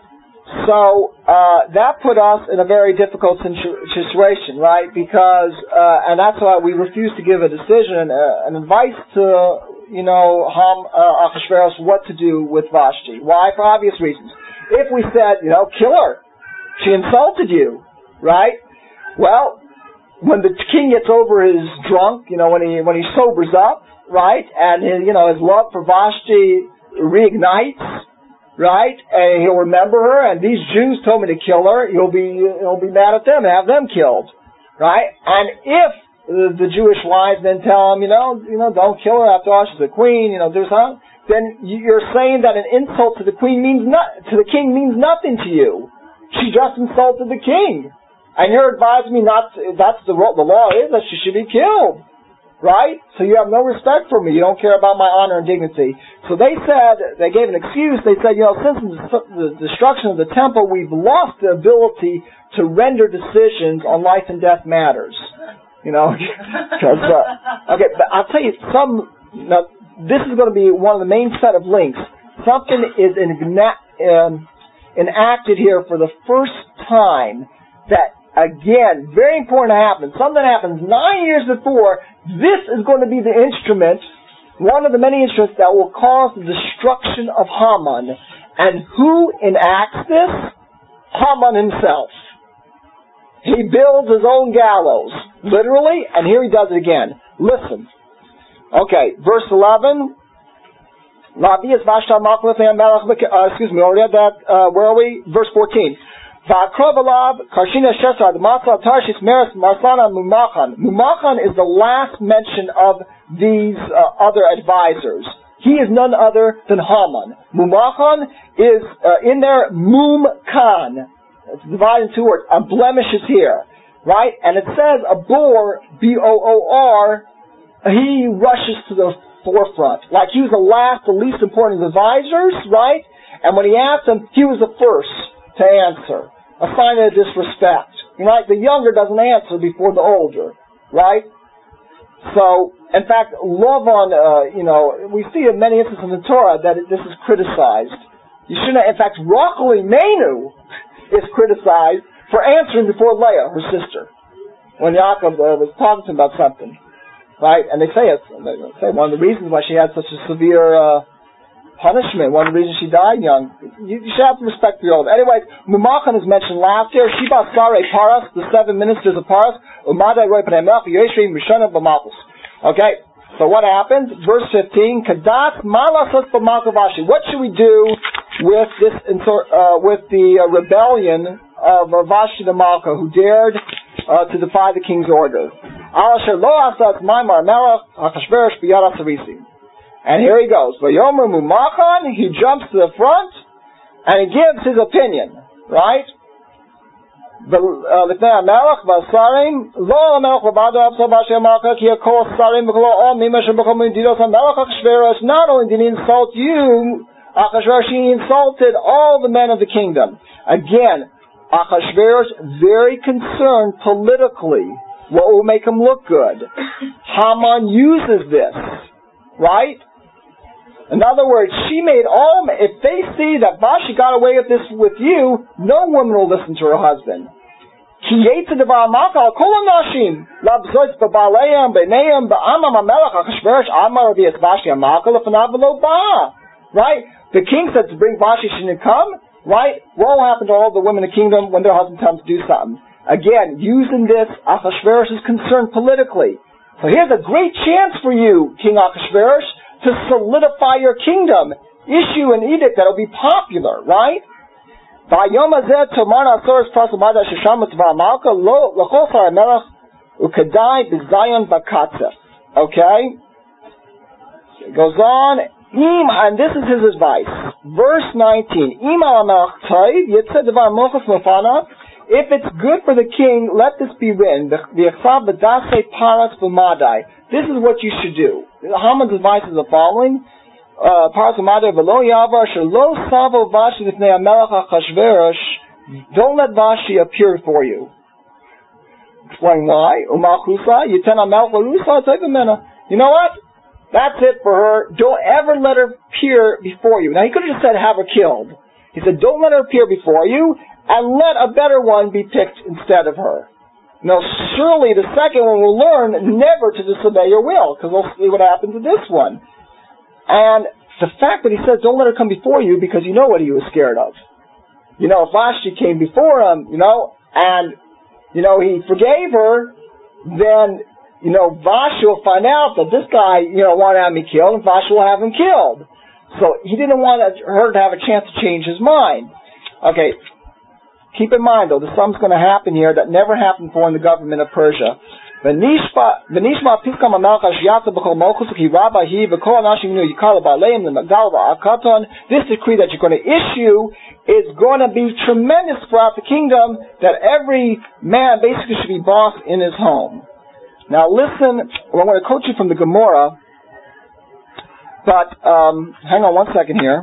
So, uh, that put us in a very difficult situ- situation, right? Because, uh, and that's why we refuse to give a decision, uh, an advice to, you know, Ham, uh, Achashverosh, what to do with Vashti. Why? For obvious reasons. If we said, you know, kill her. She insulted you. Right? Well, when the king gets over his drunk, you know, when he, when he sobers up, right? And his, you know, his love for Vashti reignites, right? And he'll remember her, and these Jews told me to kill her, he'll be, he'll be mad at them and have them killed. Right? And if the Jewish wise men tell him, you know, you know, don't kill her, after all, she's a queen, you know, do something, then you're saying that an insult to the queen means not, to the king means nothing to you. She just insulted the king. And you're advising me not to, that's the, the law is that she should be killed. Right? So you have no respect for me. You don't care about my honor and dignity. So they said, they gave an excuse. They said, you know, since the destruction of the temple, we've lost the ability to render decisions on life and death matters. You know, because, uh, okay, but I'll tell you, some, now, this is going to be one of the main set of links. Something is in, um, enacted here for the first time that, again, very important to happen. Something happens nine years before. This is going to be the instrument, one of the many instruments that will cause the destruction of Haman. And who enacts this? Haman himself. He builds his own gallows, literally, and here he does it again. Listen. Okay, verse eleven. Uh, excuse me, already had that. Uh, where are we? Verse fourteen. Mumachan is the last mention of these uh, other advisors. He is none other than Haman. Mumachan is uh, in there, Mumkan. It's divided in two words. A blemish is here. Right? And it says a boar, B O O R, he rushes to the forefront. Like he was the last, the least important advisors, right? And when he asked them, he was the first to answer. A sign of disrespect. Right? The younger doesn't answer before the older. Right? So, in fact, Lavan, uh, you know, we see in many instances in the Torah that it, this is criticized. You shouldn't, in fact, Rachel Imenu is criticized for answering before Leah, her sister, when Yaakov uh, was talking to him about something, right? And they say it. They say one of the reasons why she had such a severe uh, punishment, one of the reasons she died young. You, you should have to respect the old. Anyway, Mumachan is mentioned last year. Shiba Sare Paras, the seven ministers of Paras, Umadai Roy Panemelch, Yeshri Mishana B'Malchus. Okay. So what happened? Verse fifteen, Kadat Malasas B'Malkavashi. What should we do with this, uh, with the uh, rebellion of uh, Vashti the Malka, who dared uh, to defy the king's order? Alasher Lo Asat Maimar Melech Achashverosh B'Yad Asarisi. And here he goes. Vayomer Mumachan, he jumps to the front, and he gives his opinion, right? לפני המלך והשרים לא המלך לבדו אבסו באשי המלכה כי הכל שרים וכלו all מימה שבכל מדינות המלך Achashverosh. Not only did he insult you, Achashverosh, he insulted all the men of the kingdom. Again, Achashverosh very concerned politically what will make him look good. Haman uses this, right? In other words, she made all, if they see that Vashti got away with this with you, no woman will listen to her husband. Right? The king said to bring Vashti, she didn't come. Right? What will happen to all the women in the kingdom when their husband tells them to do something? Again, using this, Achashverosh is concerned politically. So here's a great chance for you, King Achashverosh, to solidify your kingdom. Issue an edict that will be popular, right? Okay? It goes on, and this is his advice. Verse nineteen. If it's good for the king, let this be written. This is what you should do. Haman's advice is the following. Don't let Vashti appear before you. Explain why. You know what? That's it for her. Don't ever let her appear before you. Now he could have just said have her killed. He said don't let her appear before you, and let a better one be picked instead of her. Now, surely the second one will learn never to disobey your will, because we'll see what happens to this one. And the fact that he says, don't let her come before you, because you know what he was scared of. You know, if Vashti came before him, you know, and, you know, he forgave her, then, you know, Vashti will find out that this guy, you know, wanted to have me killed, and Vashti will have him killed. So he didn't want her to have a chance to change his mind. Okay. Keep in mind, though, there's something's going to happen here that never happened before in the government of Persia. This decree that you're going to issue is going to be tremendous throughout the kingdom, that every man basically should be boss in his home. Now listen, well, I'm going to quote you from the Gemara, but um, hang on one second here.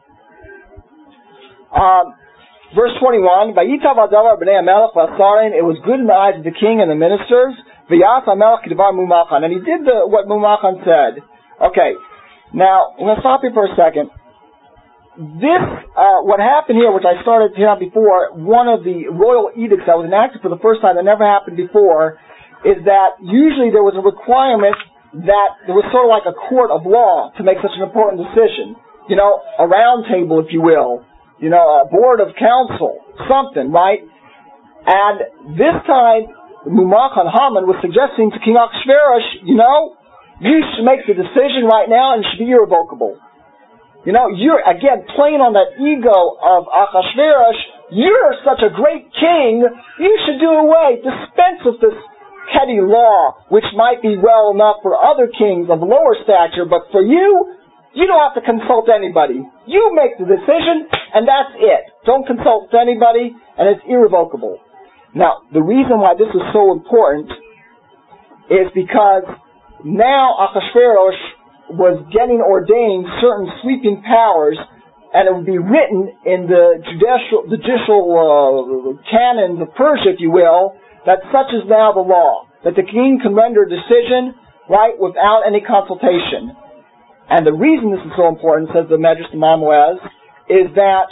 Um, Verse twenty-one, it was good in the eyes of the king and the ministers, and he did the, what Mumachan said. Okay, now, I'm going to stop here for a second. This, uh, what happened here, which I started to tell before, one of the royal edicts that was enacted for the first time, that never happened before, is that usually there was a requirement that there was sort of like a court of law to make such an important decision. You know, a round table, if you will. You know, a board of counsel, something, right? And this time, Mumachan Haman was suggesting to King Achashverosh, you know, you should make the decision right now and it should be irrevocable. You know, you're, again, playing on that ego of Achashverosh, you're such a great king, you should do away, dispense with this petty law, which might be well enough for other kings of lower stature, but for you, you don't have to consult anybody. You make the decision, and that's it. Don't consult anybody, and it's irrevocable. Now, the reason why this is so important is because now Achashverosh was getting ordained certain sweeping powers, and it would be written in the judicial, judicial uh, canons of Persia, if you will, that such is now the law. That the king can render a decision right, without any consultation. And the reason this is so important, says the Medrash Mamoez, is that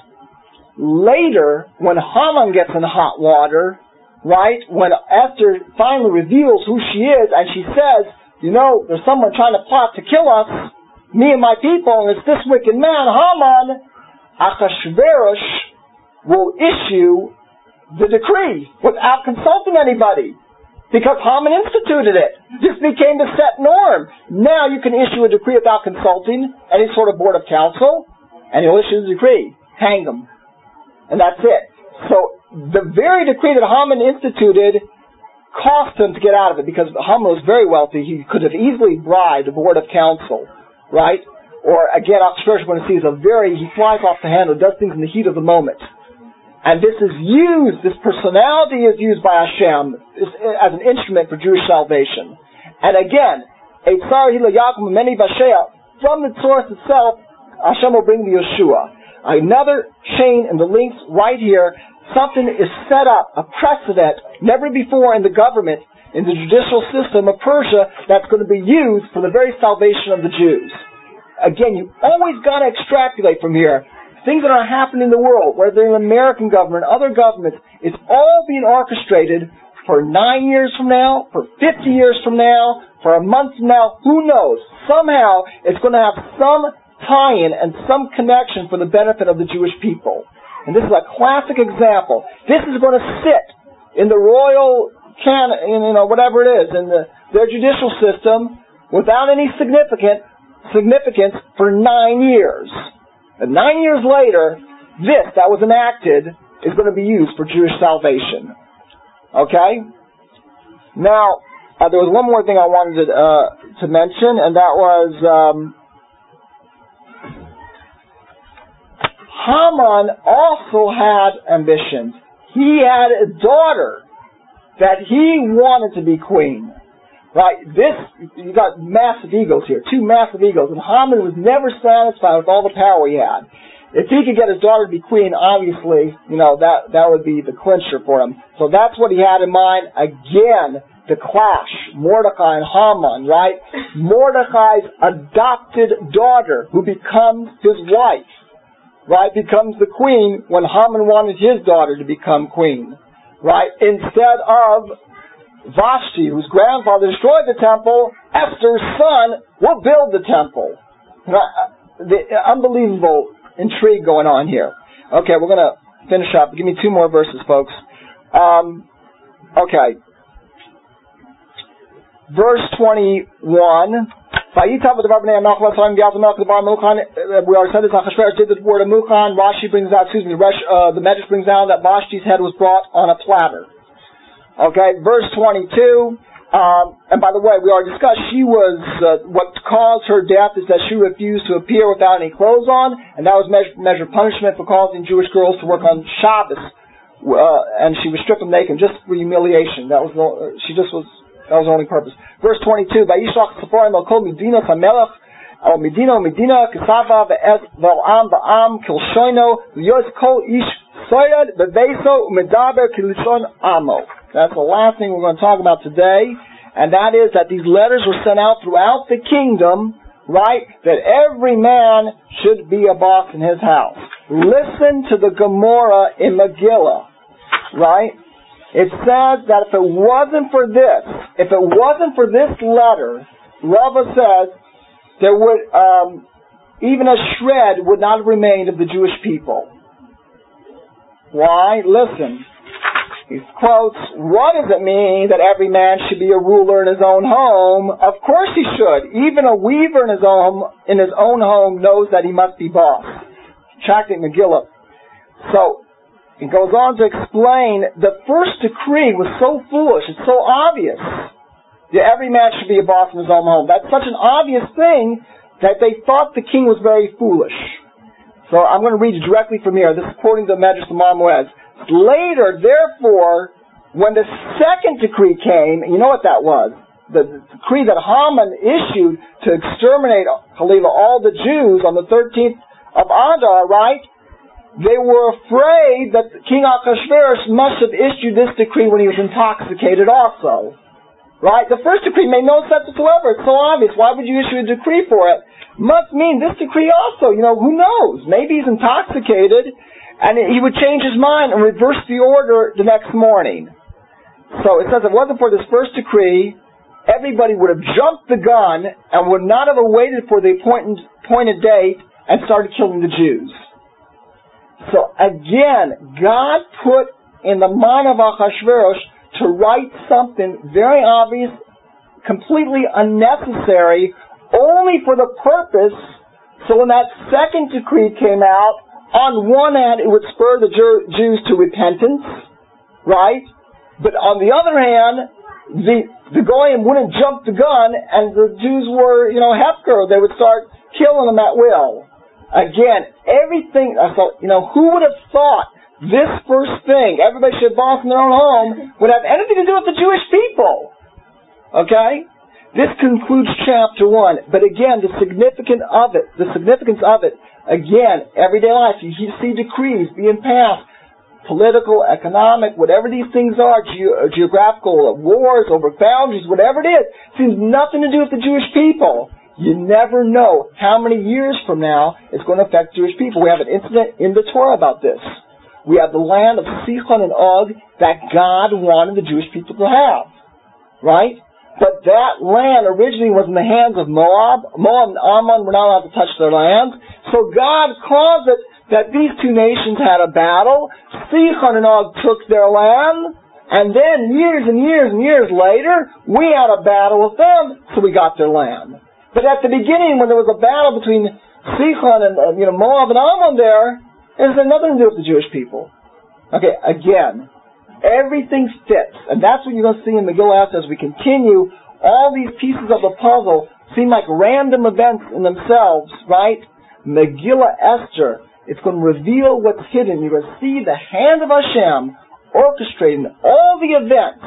later, when Haman gets in hot water, right, when Esther finally reveals who she is, and she says, you know, there's someone trying to plot to kill us, me and my people, and it's this wicked man, Haman, Achashverosh will issue the decree without consulting anybody, because Haman instituted it. This became the set norm. Now you can issue a decree without consulting any sort of board of counsel, and he'll issue the decree. Hang them. And that's it. So the very decree that Haman instituted cost him to get out of it, because Haman was very wealthy. He could have easily bribed the board of counsel, right? Or again, Achashverosh, when he sees a very, he flies off the handle, does things in the heat of the moment. And this is used, this personality is used by Hashem as an instrument for Jewish salvation. And again, Eitzar Hila Yaakov Meni Vashea, from the source itself, Hashem will bring the Yeshua. Another chain in the links right here, something is set up, a precedent, never before in the government, in the judicial system of Persia, that's going to be used for the very salvation of the Jews. Again, you always got to extrapolate from here. Things that are happening in the world, whether in the American government, other governments, it's all being orchestrated for nine years from now, for fifty years from now, for a month from now, who knows? Somehow, it's going to have some tie-in and some connection for the benefit of the Jewish people. And this is a classic example. This is going to sit in the royal can, you know, whatever it is, in the, their judicial system, without any significant significance for nine years. And nine years later, this that was enacted is going to be used for Jewish salvation. Okay? Now, uh, there was one more thing I wanted to, uh, to mention, and that was um, Haman also had ambitions. He had a daughter that he wanted to be queen. Right, this, you got massive egos here, two massive egos, and Haman was never satisfied with all the power he had. If he could get his daughter to be queen, obviously, you know, that, that would be the clincher for him. So that's what he had in mind. Again, the clash, Mordecai and Haman, right? Mordecai's adopted daughter, who becomes his wife, right, becomes the queen when Haman wanted his daughter to become queen, right? Instead of Vashti, whose grandfather destroyed the temple, Esther's son will build the temple. The unbelievable intrigue going on here. Okay, we're going to finish up. Give me two more verses, folks. Um, okay. Verse twenty-one. We already said this. Achashverosh did the word of Muchan. Rashi brings out, excuse me, uh, the Medrash brings out that Vashti's head was brought on a platter. Okay, verse twenty-two, um, and by the way, we already discussed, she was, uh, what caused her death is that she refused to appear without any clothes on, and that was measure, measured punishment for causing Jewish girls to work on Shabbos, uh, and she was stripped them naked just for humiliation. That was the, uh, she just was, that was the only purpose. Verse twenty-two, Vayishlach Sephorim el kol Medina Hamelech, el Medina Medina Kesava ve'ez ve'am ve'am kilshoino v'yos kol ish soyad beveso u'medaber kilishon amo. That's the last thing we're going to talk about today, and that is that these letters were sent out throughout the kingdom, right, that every man should be a boss in his house. Listen to the Gemara in Megillah, right? It says that if it wasn't for this, if it wasn't for this letter, Rava says, there would, um, even a shred would not have remained of the Jewish people. Why? Listen. He quotes, what does it mean that every man should be a ruler in his own home? Of course he should. Even a weaver in his own, in his own home knows that he must be boss. Tractate Megillah. So, it goes on to explain, the first decree was so foolish, it's so obvious, that every man should be a boss in his own home. That's such an obvious thing that they thought the king was very foolish. So I'm going to read you directly from here. This is quoting the Medrash Mamoez. Later, therefore, when the second decree came, you know what that was? The, the decree that Haman issued to exterminate Khalilah, all the Jews on the thirteenth of Adar, right? They were afraid that King Achashverosh must have issued this decree when he was intoxicated also. Right? The first decree made no sense whatsoever. It's so obvious. Why would you issue a decree for it? Must mean this decree also, you know, who knows? Maybe he's intoxicated and he would change his mind and reverse the order the next morning. So it says if it wasn't for this first decree, everybody would have jumped the gun and would not have waited for the appointed, appointed date and started killing the Jews. So again, God put in the mind of Achashverosh to write something very obvious, completely unnecessary, only for the purpose, so when that second decree came out, on one hand it would spur the Jews to repentance, right? But on the other hand, the the Goyim wouldn't jump the gun, and the Jews were, you know, hefker. They would start killing them at will. Again, everything, I thought, you know, who would have thought this first thing, everybody should boss in their own home, would have anything to do with the Jewish people? Okay? This concludes chapter one. But again, the significance of it, the significance of it, again, everyday life, you see decrees being passed, political, economic, whatever these things are, ge- geographical, wars over boundaries, whatever it is, seems nothing to do with the Jewish people. You never know how many years from now it's going to affect Jewish people. We have an incident in the Torah about this. We have the land of Sichon and Og that God wanted the Jewish people to have. Right? But that land originally was in the hands of Moab. Moab and Ammon were not allowed to touch their land. So God caused it that these two nations had a battle. Sichon and Og took their land. And then years and years and years later, we had a battle with them, so we got their land. But at the beginning, when there was a battle between Sichon and uh, you know Moab and Ammon there, it has nothing to do with the Jewish people. Okay, again, everything fits. And that's what you're going to see in Megillah Esther as we continue. All these pieces of the puzzle seem like random events in themselves, right? Megillah Esther, it's going to reveal what's hidden. You're going to see the hand of Hashem orchestrating all the events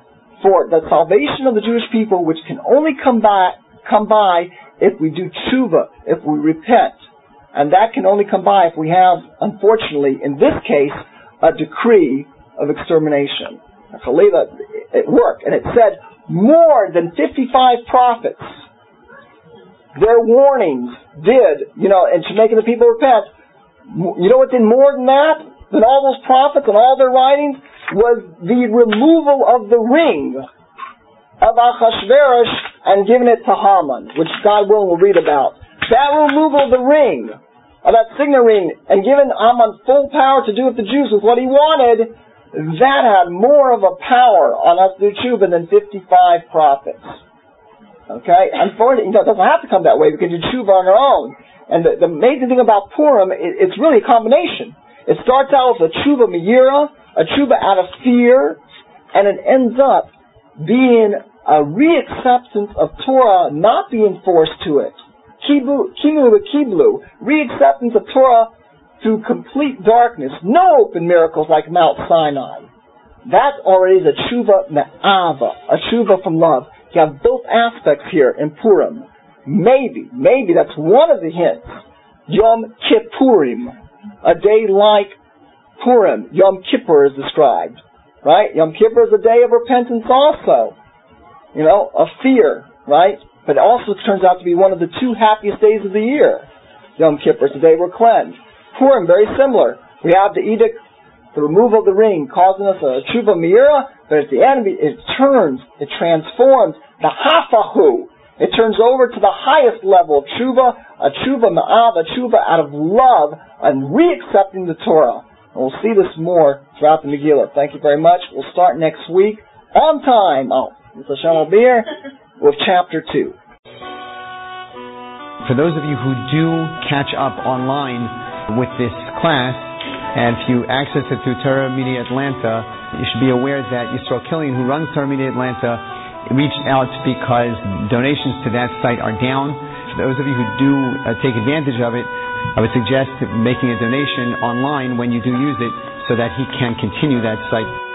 for the salvation of the Jewish people, which can only come by, come by if we do tshuva, if we repent. And that can only come by if we have, unfortunately, in this case, a decree of extermination. It worked. And it said more than fifty-five prophets, their warnings did, you know, and to making the people repent. You know what did more than that? Than all those prophets and all their writings? Was the removal of the ring of Achashverosh and giving it to Haman, which God willing we'll read about. That removal of the ring, of that signet ring, and giving Haman full power to do with the Jews with what he wanted, that had more of a power on us to do tshuva than fifty-five prophets. Okay? Unfortunately, you know, it doesn't have to come that way. We can do tshuva on our own. And the, the amazing thing about Purim, it, it's really a combination. It starts out with a tshuva me'ira, a tshuva out of fear, and it ends up being a re-acceptance of Torah not being forced to it. Kimu kiblu, re-acceptance of Torah through complete darkness. No open miracles like Mount Sinai. That already is a tshuva me'ava, a tshuva from love. You have both aspects here in Purim. Maybe, maybe that's one of the hints. Yom Kippurim, a day like Purim. Yom Kippur is described, right? Yom Kippur is a day of repentance also. You know, of fear, right? But it also turns out to be one of the two happiest days of the year. Yom Kippur is the day we're cleansed. Purim, very similar. We have the edict, the removal of the ring, causing us a tshuva me'ira, but at the end it turns, it transforms the hafahu. It turns over to the highest level of tshuva, a tshuva ma'av, a tshuva out of love, and re-accepting the Torah. And we'll see this more throughout the Megillah. Thank you very much. We'll start next week on time. Oh, Mister Hashem will be here with chapter two. For those of you who do catch up online with this class, and if you access it through Torah Media Atlanta, you should be aware that Yisrael Killian, who runs Torah Media Atlanta, reached out because donations to that site are down. For those of you who do uh, take advantage of it, I would suggest making a donation online when you do use it so that he can continue that site.